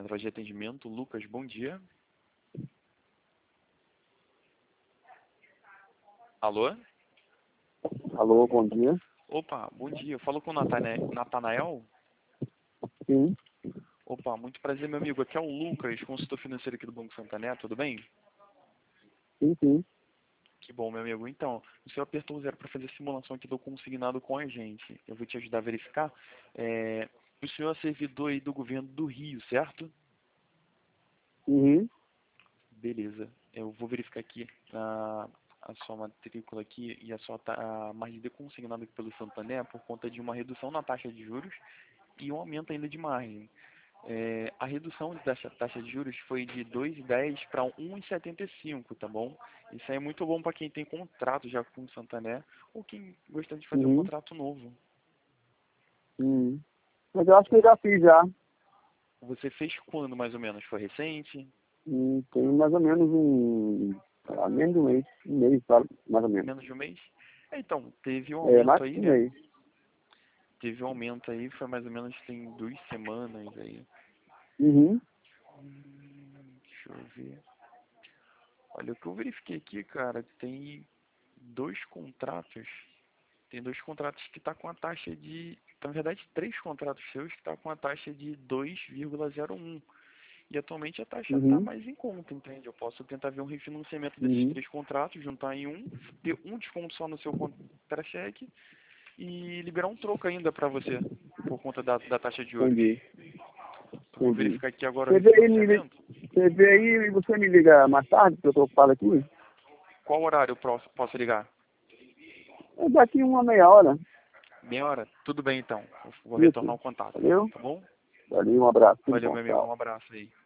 Central de Atendimento. Lucas, bom dia. Alô? Alô, bom dia. Opa, bom dia. Eu falo com o Natanael? Sim, Opa, muito prazer, meu amigo. Aqui é o Lucas, consultor financeiro aqui do Banco Santander, tudo bem? sim, sim. Que bom, meu amigo. Então, o senhor apertou o 0 para fazer a simulação aqui do consignado com a gente. Eu vou te ajudar a verificar. O senhor é servidor aí do governo do Rio, certo? Uhum. Beleza. Eu vou verificar aqui a sua matrícula aqui e a margem de consignado aqui pelo Santander por conta de uma redução na taxa de juros e um aumento ainda de margem. A redução dessa taxa de juros foi de 2,10 para 1,75, tá bom? Isso aí é muito bom para quem tem contrato já com o Santander ou quem gosta de fazer um Uhum. contrato novo. Uhum. Mas eu acho que eu já fiz já. Você fez quando mais ou menos? Foi recente? Tem mais ou menos menos de um mês, sabe? Mais ou menos. Menos de um mês? Então, teve um É, aumento mais aí, de um né? mês. Teve um aumento aí, foi mais ou menos tem 2 semanas aí. Uhum. Deixa eu ver. Olha, o que eu verifiquei aqui, cara, tem dois contratos. Tem dois contratos que tá com a taxa de... Na verdade, três contratos seus que tá com a taxa de 2,01. E atualmente a taxa tá Uhum. mais em conta, entende? Eu posso tentar ver um refinanciamento desses Uhum. três contratos, juntar em um, ter um desconto só no seu contra-cheque e liberar um troco ainda para você, por conta da taxa de juros. Entendi. Eu vou Entendi. verificar aqui agora o Você vê aí, refinanciamento. você vê aí e você me liga mais tarde, que eu tô ocupado aqui? Qual horário eu posso ligar? É daqui uma meia hora. Meia hora? Tudo bem então. Eu vou retornar Isso. o contato, Valeu? tá bom? Valeu, um abraço. Tudo Valeu, bom. meu amigo. Tchau. Um abraço aí.